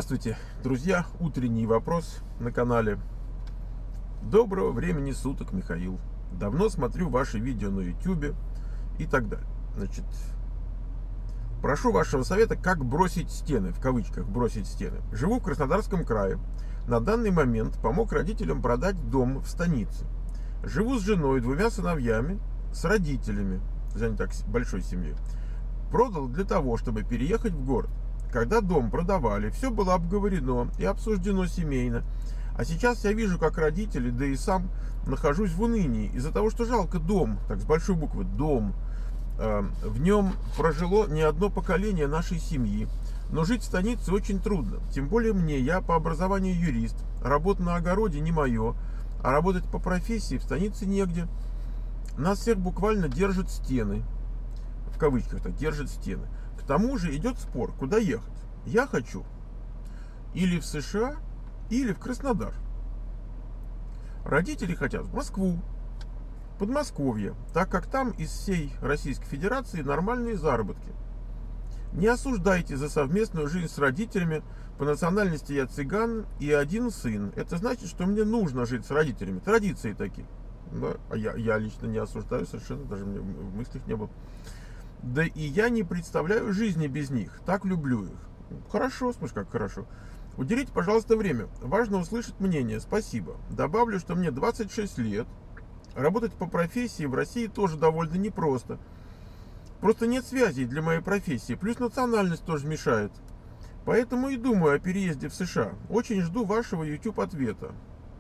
Здравствуйте, друзья! Утренний вопрос на канале. Доброго времени суток, Михаил. Давно смотрю ваши видео на YouTube и так далее. Значит, прошу вашего совета, как бросить стены, в кавычках бросить стены. Живу в Краснодарском крае. На данный момент помог родителям продать дом в станице. Живу с женой, двумя сыновьями, с родителями, не так большой семьей. Продал для того, чтобы переехать в город. Когда дом продавали, все было обговорено и обсуждено семейно. А сейчас я вижу, как родители, да и сам нахожусь в унынии из-за того, что жалко дом, так с большой буквы, дом. В нем прожило не одно поколение нашей семьи. Но жить в станице очень трудно. Тем более мне, я по образованию юрист. Работа на огороде не мое, а работать по профессии в станице негде. Нас всех буквально держат стены. В кавычках так, держат стены. К тому же идет спор, куда ехать. Я хочу или в США, или в Краснодар. Родители хотят в Москву, Подмосковье, так как там из всей Российской Федерации нормальные заработки. Не осуждайте за совместную жизнь с родителями. По национальности я цыган и один сын. Это значит, что мне нужно жить с родителями. Традиции такие. Да? А я лично не осуждаю совершенно, даже мне в мыслях не было. Да и я не представляю жизни без них. Так люблю их. Хорошо, слушай, как хорошо. Уделите, пожалуйста, время. Важно услышать мнение. Спасибо. Добавлю, что мне 26 лет. Работать по профессии в России тоже довольно непросто. Просто нет связей для моей профессии. Плюс национальность тоже мешает. Поэтому и думаю о переезде в США. Очень жду вашего YouTube ответа.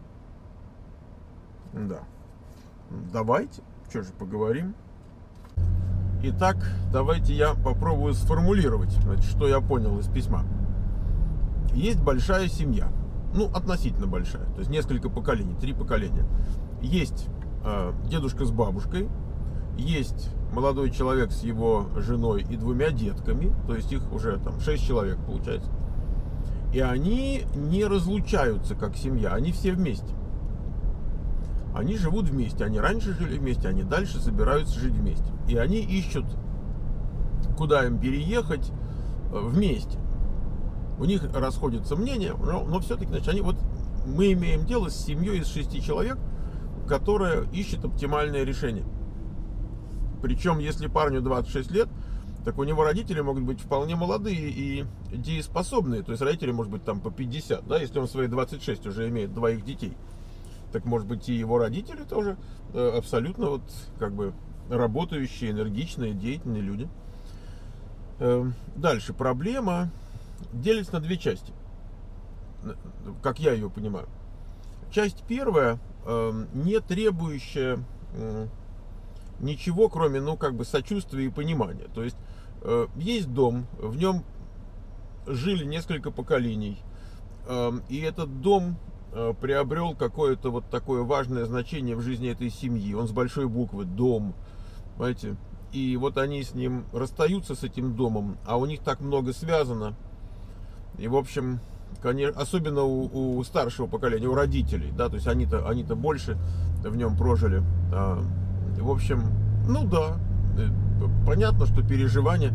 Да. Давайте. Что же, поговорим. Итак, давайте я попробую сформулировать, значит, что я понял из письма. Есть большая семья, ну, относительно большая, то есть несколько поколений, 3 поколения. Есть дедушка с бабушкой, есть молодой человек с его женой и 2 детками, то есть их уже там 6 человек получается. И они не разлучаются как семья, они все вместе. Они живут вместе, они раньше жили вместе, они дальше собираются жить вместе. И они ищут, куда им переехать вместе. У них расходятся мнения, но все-таки, значит, мы имеем дело с семьей из 6 человек, которая ищет оптимальное решение. Причем, если парню 26 лет, так у него родители могут быть вполне молодые и дееспособные. То есть родители, может быть, там по 50, да, если он в свои 26 уже имеет 2 детей. Так, может быть, и его родители тоже абсолютно как бы работающие, энергичные, деятельные люди. Дальше. Проблема делится на 2 части, как я ее понимаю. Часть первая, не требующая ничего, кроме, как бы сочувствия и понимания. То есть, есть дом, в нем жили несколько поколений, и этот дом приобрел какое-то такое важное значение в жизни этой семьи. Он с большой буквы, дом, понимаете? И они с ним расстаются, с этим домом, а у них так много связано. И, в общем, конечно, особенно у старшего поколения, у родителей, да, то есть они-то больше в нем прожили. В общем, да, понятно, что переживания.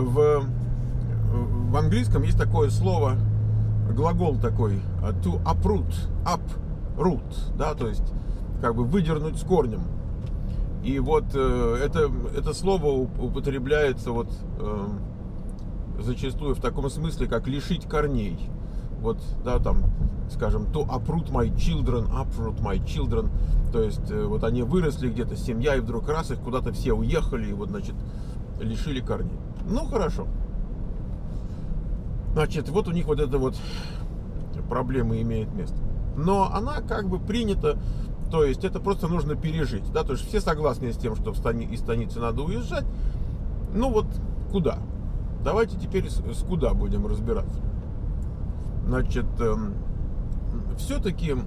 В английском есть такое слово, глагол такой, to uproot, uproot, да, то есть как бы выдернуть с корнем. И это слово употребляется зачастую в таком смысле, как лишить корней. Да, там, скажем, to uproot my children, то есть они выросли где-то, семья, и вдруг раз их куда-то все уехали, и значит, лишили корней. Ну, хорошо. Значит, у них эта проблема имеет место. Но она как бы принята, то есть это просто нужно пережить. Да? То есть все согласны с тем, что из станицы надо уезжать. Куда? Давайте теперь с куда будем разбираться. Значит, все-таки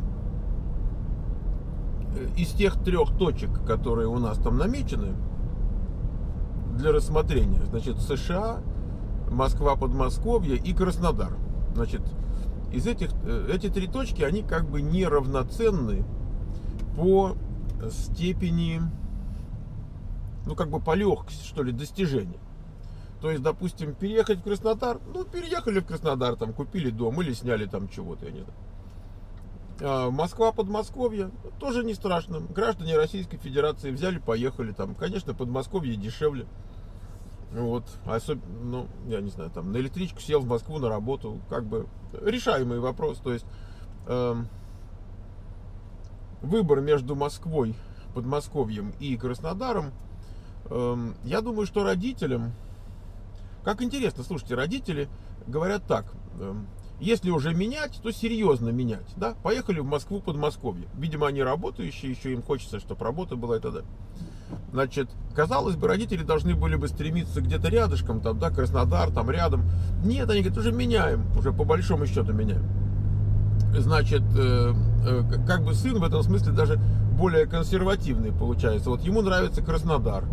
из тех 3 точек, которые у нас там намечены для рассмотрения, значит, США, Москва, Подмосковье и Краснодар. Значит, эти 3 точки, они как бы неравноценны по степени, по легкости, что ли, достижения. То есть, допустим, переехать в Краснодар, ну, переехали в Краснодар, там, купили дом или сняли там чего-то, я не знаю. Москва, Подмосковье, тоже не страшно. Граждане Российской Федерации взяли, поехали там. Конечно, Подмосковье дешевле. Вот, особенно, ну, я не знаю, там, на электричку сел в Москву на работу, как бы решаемый вопрос. То есть, выбор между Москвой, Подмосковьем и Краснодаром, я думаю, что родителям, как интересно, слушайте, родители говорят так: если уже менять, то серьезно менять, да, поехали в Москву, Подмосковье. Видимо, они работающие, еще им хочется, чтобы работа была и так далее. Значит, казалось бы, родители должны были бы стремиться где-то рядышком, там, да, Краснодар, там рядом. Нет, они говорят, уже меняем, уже по большому счету меняем. Значит, как бы сын в этом смысле даже более консервативный получается. Вот ему нравится Краснодар.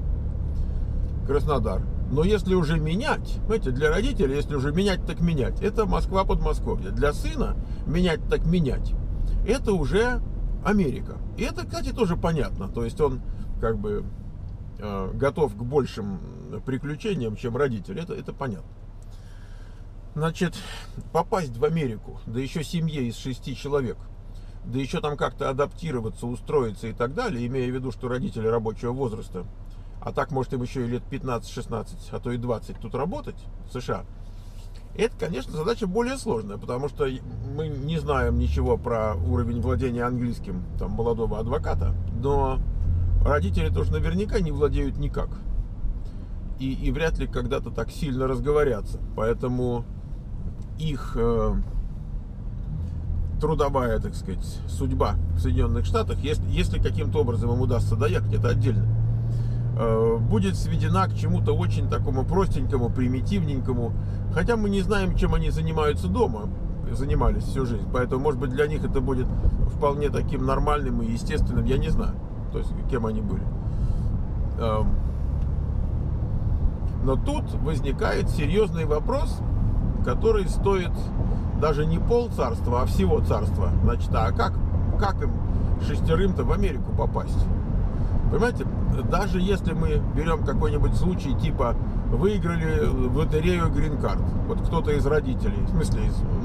Но если уже менять, знаете, для родителей, если уже менять, так менять, это Москва, Подмосковье. Для сына менять, так менять, это уже Америка. И это, кстати, тоже понятно. То есть он как бы готов к большим приключениям, чем родители. Это понятно. Значит, попасть в Америку, да еще семье из 6 человек, да еще там как-то адаптироваться, устроиться и так далее, имея в виду, что родители рабочего возраста, а так, может, им еще и лет 15-16, а то и 20 тут работать в США, это, конечно, задача более сложная, потому что мы не знаем ничего про уровень владения английским там молодого адвоката, но родители тоже наверняка не владеют никак. И вряд ли когда-то так сильно разговорятся. Поэтому их трудовая, так сказать, судьба в Соединенных Штатах, если каким-то образом им удастся доехать, это отдельно, будет сведена к чему-то очень такому простенькому, примитивненькому. Хотя мы не знаем, чем они занимаются дома, занимались всю жизнь. Поэтому, может быть, для них это будет вполне таким нормальным и естественным, я не знаю, то есть кем они были. Но тут возникает серьезный вопрос, который стоит даже не полцарства, а всего царства. Значит, а как им 6-то в Америку попасть? Понимаете, даже если мы берем какой-нибудь случай, типа выиграли в лотерею грин-карт, вот кто-то из родителей, в смысле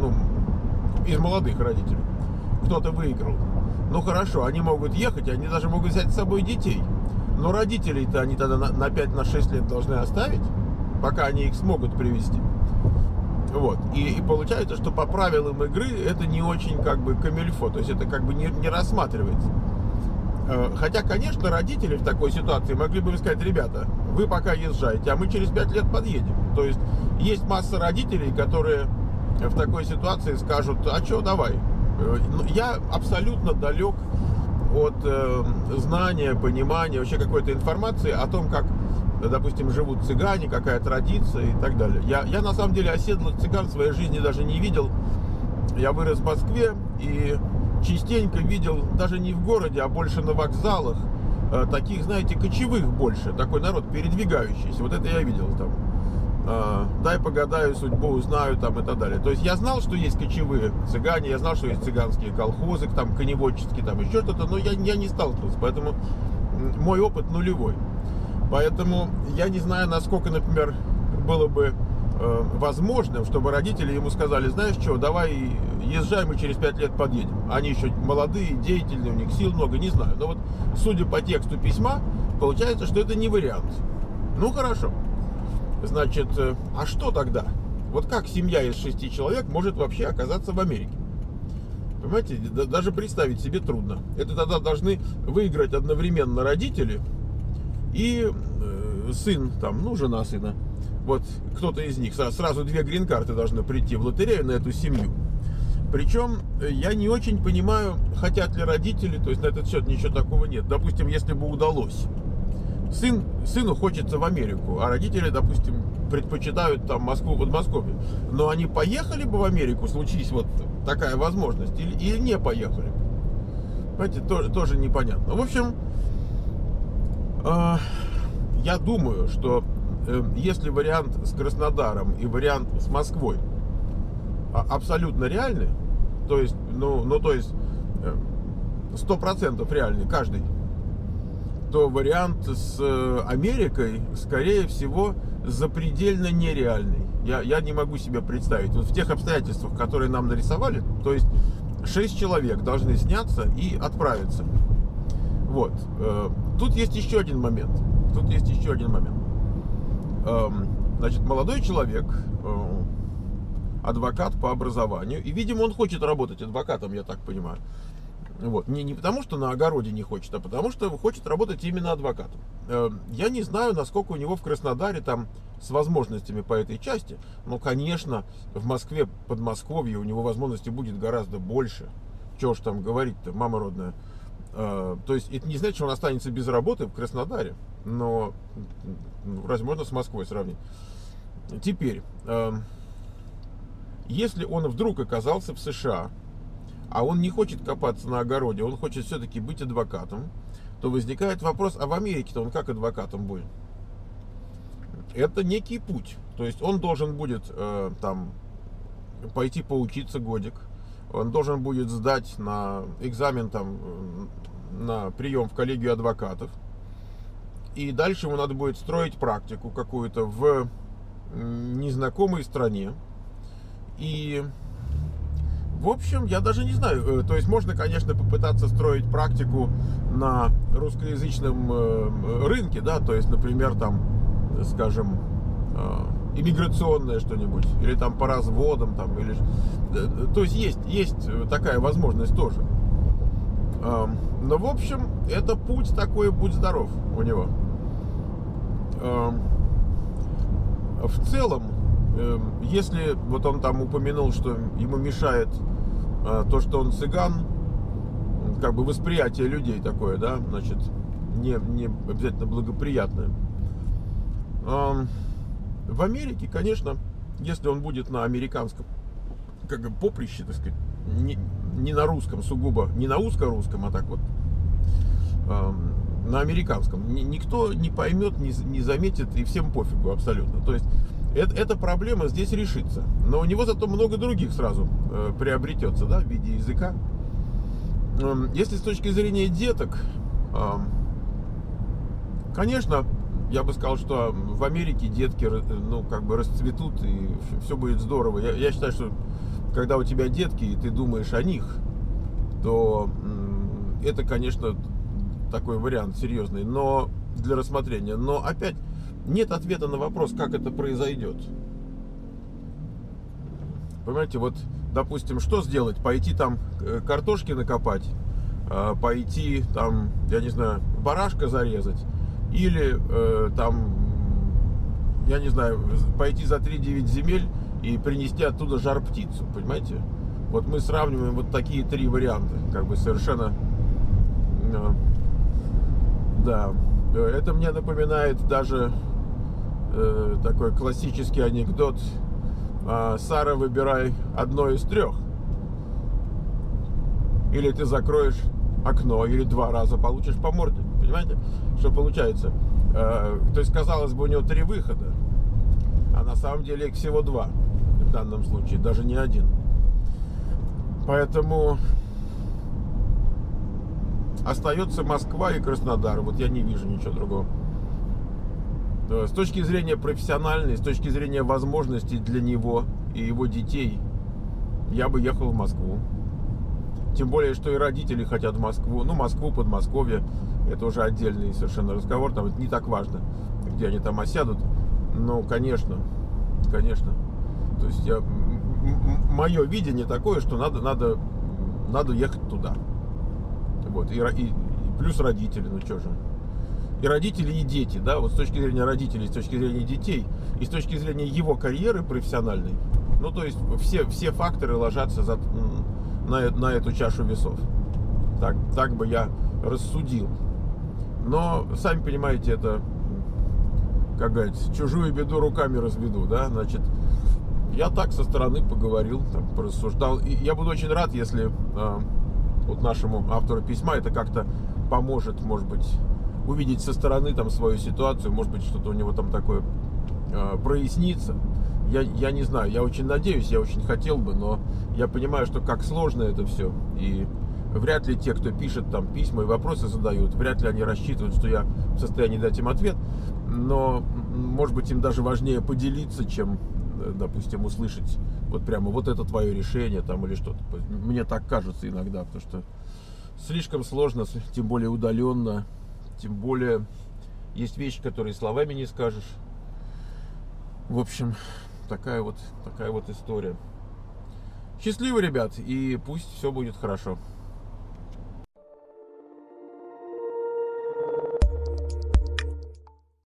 из молодых родителей, кто-то выиграл. Ну хорошо, они могут ехать, они даже могут взять с собой детей. Но родителей-то они тогда на 5-6 лет должны оставить, пока они их смогут привезти. Вот. И получается, что по правилам игры это не очень как бы камильфо, то есть это как бы не рассматривается. Хотя, конечно, родители в такой ситуации могли бы сказать: ребята, вы пока езжайте, а мы через 5 лет подъедем. То есть масса родителей, которые в такой ситуации скажут: а что, давай. Я абсолютно далек от знания, понимания, вообще какой-то информации о том, как, допустим, живут цыгане, какая традиция и так далее. Я на самом деле оседлых цыган в своей жизни даже не видел. Я вырос в Москве и частенько видел, даже не в городе, а больше на вокзалах, таких, знаете, кочевых больше, такой народ передвигающийся. Вот это я видел там. Дай погадаю, судьбу узнаю там и так далее. То есть я знал, что есть кочевые цыгане, я знал, что есть цыганские колхозы, там коневодческие, там еще что-то, но я не сталкивался, поэтому мой опыт нулевой. Поэтому я не знаю, насколько, например, было бы возможным, чтобы родители ему сказали: знаешь что, давай езжай, мы через 5 лет подъедем. Они еще молодые, деятельные, у них сил много, не знаю. Но вот, судя по тексту письма, получается, что это не вариант. Ну хорошо. Значит, а что тогда? Вот как семья из 6 человек может вообще оказаться в Америке? Понимаете, даже представить себе трудно. Это тогда должны выиграть одновременно родители и сын, там, ну, жена сына. Вот кто-то из них. Сразу 2 грин-карты должны прийти в лотерею на эту семью. Причем я не очень понимаю, хотят ли родители, то есть на этот счет ничего такого нет. Допустим, если бы удалось. Сыну хочется в Америку, а родители, допустим, предпочитают там Москву, Подмосковье. Но они поехали бы в Америку, случись вот такая возможность, или не поехали? Понимаете, тоже непонятно. В общем, я думаю, что если вариант с Краснодаром и вариант с Москвой абсолютно реальны, то есть, то есть 100% реальны каждый, то вариант с Америкой, скорее всего, запредельно нереальный. Я не могу себе представить. Вот в тех обстоятельствах, которые нам нарисовали, то есть 6 человек должны сняться и отправиться. Вот. Тут есть еще один момент. Значит, молодой человек, адвокат по образованию, и, видимо, он хочет работать адвокатом, я так понимаю. Вот. Не потому, что на огороде не хочет, а потому, что хочет работать именно адвокатом. Я не знаю, насколько у него в Краснодаре там с возможностями по этой части, но, конечно, в Москве, Подмосковье у него возможностей будет гораздо больше. Чего ж там говорить-то, мама родная. То есть это не значит, что он останется без работы в Краснодаре, но разве можно с Москвой сравнить? Теперь, если он вдруг оказался в США, а он не хочет копаться на огороде, он хочет все-таки быть адвокатом, то возникает вопрос, а в Америке-то он как адвокатом будет? Это некий путь. То есть он должен будет там пойти поучиться годик, он должен будет сдать на экзамен там, на прием в коллегию адвокатов, и дальше ему надо будет строить практику какую-то в незнакомой стране. И в общем, я даже не знаю, то есть можно, конечно, попытаться строить практику на русскоязычном рынке, да, то есть, например, там, скажем, иммиграционное что-нибудь, или там по разводам, там, или... То есть есть такая возможность тоже. Но, в общем, это путь такой, будь здоров у него. В целом, если вот он там упомянул, что ему мешает то, что он цыган, как бы восприятие людей такое, да, значит, не обязательно благоприятное. В Америке, конечно, если он будет на американском, как бы поприще, так сказать, не на русском сугубо, не на узко-русском, а так вот, на американском, никто не поймет, не заметит, и всем пофигу абсолютно. То есть эта проблема здесь решится. Но у него зато много других сразу приобретется, да, в виде языка. Если с точки зрения деток, конечно, я бы сказал, что в Америке детки, ну, как бы расцветут, и все будет здорово. Я считаю, что когда у тебя детки, и ты думаешь о них, то это, конечно, такой вариант серьезный, но для рассмотрения. Но опять нет ответа на вопрос, как это произойдет. Понимаете, вот, допустим, что сделать? Пойти там картошки накопать, пойти там, я не знаю, барашка зарезать, или там, я не знаю, пойти за 3-9 земель и принести оттуда жар-птицу, понимаете? Вот мы сравниваем вот такие три варианта, как бы совершенно, да, это мне напоминает даже такой классический анекдот: Сара, выбирай одно из трех, или ты закроешь окно, или 2 раза получишь по морде, понимаете, что получается? То есть, казалось бы, у него 3 выхода, а на самом деле их всего 2 в данном случае, даже не 1. Поэтому остается Москва и Краснодар. Вот я не вижу ничего другого. С точки зрения профессиональной, с точки зрения возможностей для него и его детей, я бы ехал в Москву. Тем более, что и родители хотят в Москву. Ну, Москву, Подмосковье, это уже отдельный совершенно разговор. Там это не так важно, где они там осядут. Ну, конечно. То есть мое видение такое, что надо ехать туда. Вот. И плюс родители, ну что же. И родители, и дети, да, вот с точки зрения родителей, с точки зрения детей, и с точки зрения его карьеры профессиональной, ну, то есть все факторы ложатся на эту чашу весов. Так бы я рассудил. Но, сами понимаете, это, как говорится, чужую беду руками разведу, да, значит, я так со стороны поговорил, там, порассуждал. И я буду очень рад, если вот нашему автору письма это как-то поможет, может быть, увидеть со стороны там свою ситуацию, может быть, что-то у него там такое прояснится. Я не знаю, я очень надеюсь, я очень хотел бы, но я понимаю, что как сложно это все. И вряд ли те, кто пишет там письма и вопросы задают, вряд ли они рассчитывают, что я в состоянии дать им ответ. Но, может быть, им даже важнее поделиться, чем, допустим, услышать вот прямо вот это твое решение там или что-то. Мне так кажется иногда, потому что слишком сложно, тем более удаленно, тем более есть вещи, которые словами не скажешь. В общем, такая вот история. Счастливо, ребят, и пусть все будет хорошо.